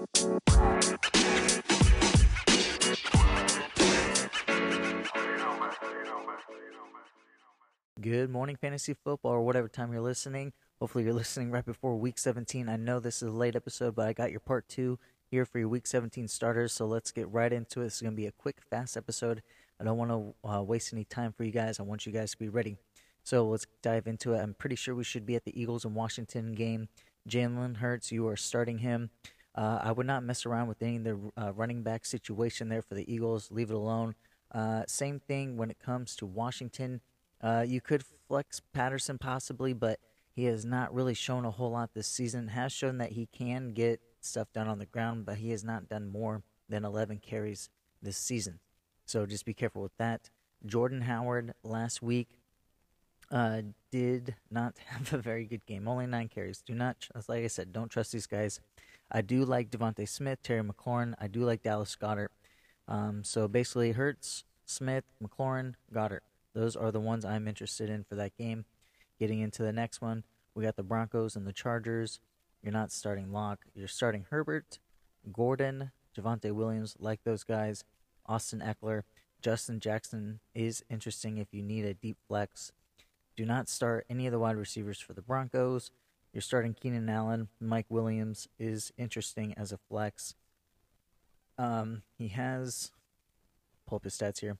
Good morning, fantasy football, or whatever time you're listening. Hopefully, you're listening right before week 17. I know this is a late episode, but I got your part two here for your week 17 starters. So let's get right into it. It's going to be a quick, fast episode. I don't want to waste any time for you guys. I want you guys to be ready. So let's dive into it. I'm pretty sure we should be at the Eagles and Washington game. Jalen Hurts, you are starting him. I would not mess around with any of the running back situation there for the Eagles. Leave it alone. Same thing when it comes to Washington. You could flex Patterson possibly, but he has not really shown a whole lot this season. Has shown that he can get stuff done on the ground, but he has not done more than 11 carries this season. So just be careful with that. Jordan Howard last week did not have a very good game. Only 9 carries. Do not, like I said, don't trust these guys. I do like Devontae Smith, Terry McLaurin. I do like Dallas Goedert. So basically, Hurts, Smith, McLaurin, Goddard. Those are the ones I'm interested in for that game. Getting into the next one, we got the Broncos and the Chargers. You're not starting Locke. You're starting Herbert, Gordon, Javonte Williams, like those guys. Austin Eckler, Justin Jackson is interesting if you need a deep flex. Do not start any of the wide receivers for the Broncos. You're starting Keenan Allen. Mike Williams is interesting as a flex. He has, pull up his stats here.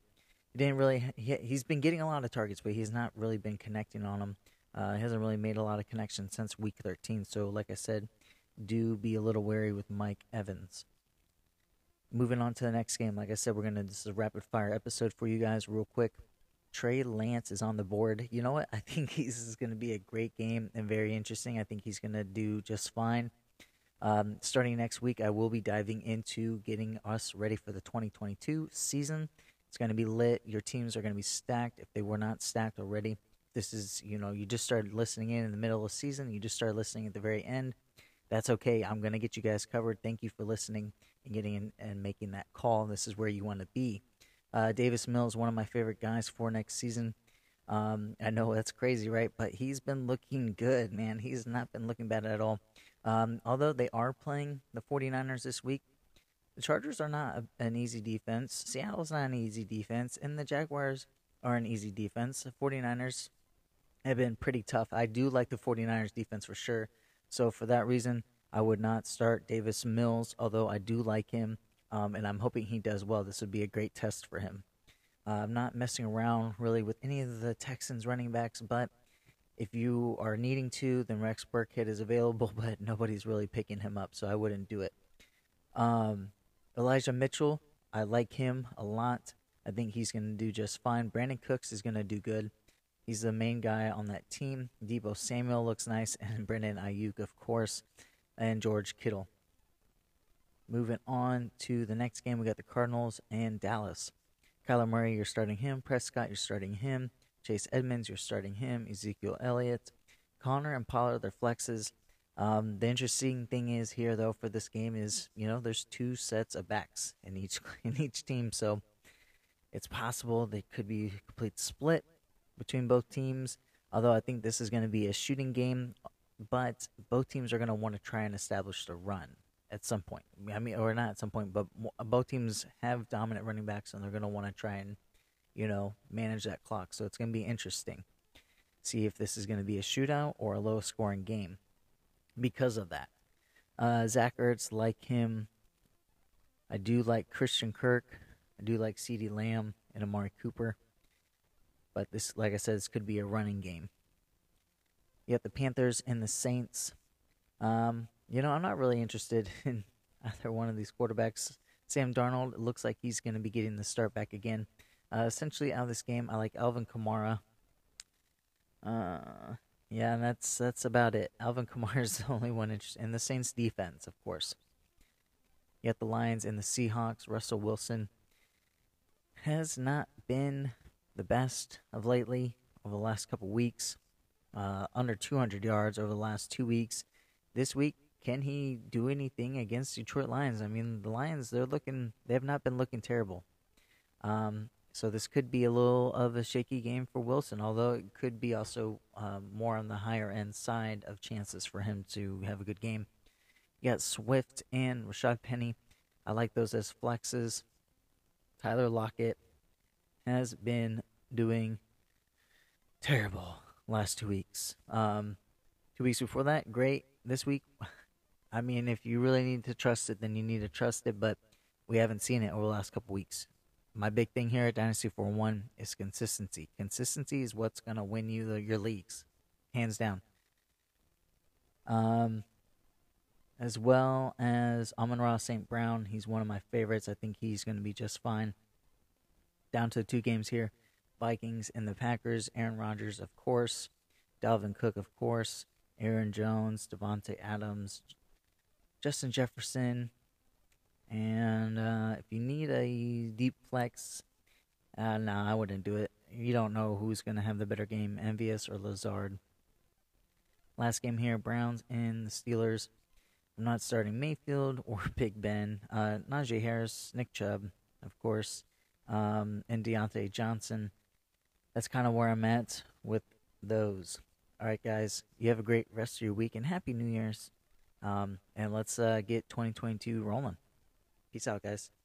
He's been getting a lot of targets, but he's not really been connecting on them. He hasn't really made a lot of connections since week 13. So, like I said, do be a little wary with Mike Evans. Moving on to the next game, like I said, this is a rapid fire episode for you guys real quick. Trey Lance is on the board. You know what? I think this is going to be a great game and very interesting. I think he's going to do just fine. Starting next week, I will be diving into getting us ready for the 2022 season. It's going to be lit. Your teams are going to be stacked if they were not stacked already. This is, you just started listening in the middle of the season. You just started listening at the very end. That's okay. I'm going to get you guys covered. Thank you for listening and getting in and making that call. This is where you want to be. Davis Mills, one of my favorite guys for next season. I know that's crazy, right? But he's been looking good, man. He's not been looking bad at all. Although they are playing the 49ers this week, the Chargers are not an easy defense. Seattle's not an easy defense. And the Jaguars are an easy defense. The 49ers have been pretty tough. I do like the 49ers defense for sure. So for that reason, I would not start Davis Mills, although I do like him. And I'm hoping he does well. This would be a great test for him. I'm not messing around really with any of the Texans running backs, but if you are needing to, then Rex Burkhead is available, but nobody's really picking him up, so I wouldn't do it. Elijah Mitchell, I like him a lot. I think he's going to do just fine. Brandon Cooks is going to do good. He's the main guy on that team. Deebo Samuel looks nice, and Brandon Ayuk, of course, and George Kittle. Moving on to the next game, we got the Cardinals and Dallas. Kyler Murray, you're starting him. Prescott, you're starting him. Chase Edmonds, you're starting him. Ezekiel Elliott. Connor and Pollard, they're flexes. The interesting thing is here, though, for this game is, there's 2 sets of backs in each team, so it's possible they could be a complete split between both teams. Although I think this is going to be a shooting game, but both teams are going to want to try and establish the run at some point. Or not at some point, but both teams have dominant running backs, and they're going to want to try and, manage that clock. So it's going to be interesting. See if this is going to be a shootout or a low-scoring game because of that. Zach Ertz, like him. I do like Christian Kirk. I do like CeeDee Lamb and Amari Cooper. But this, like I said, this could be a running game. You got the Panthers and the Saints. I'm not really interested in either one of these quarterbacks. Sam Darnold, it looks like he's going to be getting the start back again. Essentially, out of this game, I like Alvin Kamara. Yeah, and that's about it. Alvin Kamara is the only one interested. And the Saints defense, of course. You got the Lions and the Seahawks. Russell Wilson has not been the best of lately over the last couple weeks. Under 200 yards over the last 2 weeks. This week, can he do anything against Detroit Lions? I mean, the Lions, they have not been looking terrible. So this could be a little of a shaky game for Wilson, although it could be also more on the higher end side of chances for him to have a good game. You got Swift and Rashad Penny. I like those as flexes. Tyler Lockett has been doing terrible last 2 weeks. 2 weeks before that, great. This week, I mean, if you really need to trust it, then you need to trust it, but we haven't seen it over the last couple weeks. My big thing here at Dynasty 4-1 is consistency. Consistency is what's going to win you your leagues, hands down. As well as Amon-Ra St. Brown. He's one of my favorites. I think he's going to be just fine. Down to 2 games here. Vikings and the Packers. Aaron Rodgers, of course. Dalvin Cook, of course. Aaron Jones, Devontae Adams, Justin Jefferson. And if you need a deep flex, I wouldn't do it. You don't know who's going to have the better game, MVS or Lazard. Last game here, Browns and the Steelers. I'm not starting Mayfield or Big Ben. Najee Harris, Nick Chubb, of course, and Deontay Johnson. That's kind of where I'm at with those. All right, guys, you have a great rest of your week and Happy New Year's. And let's get 2022 rolling. Peace out, guys.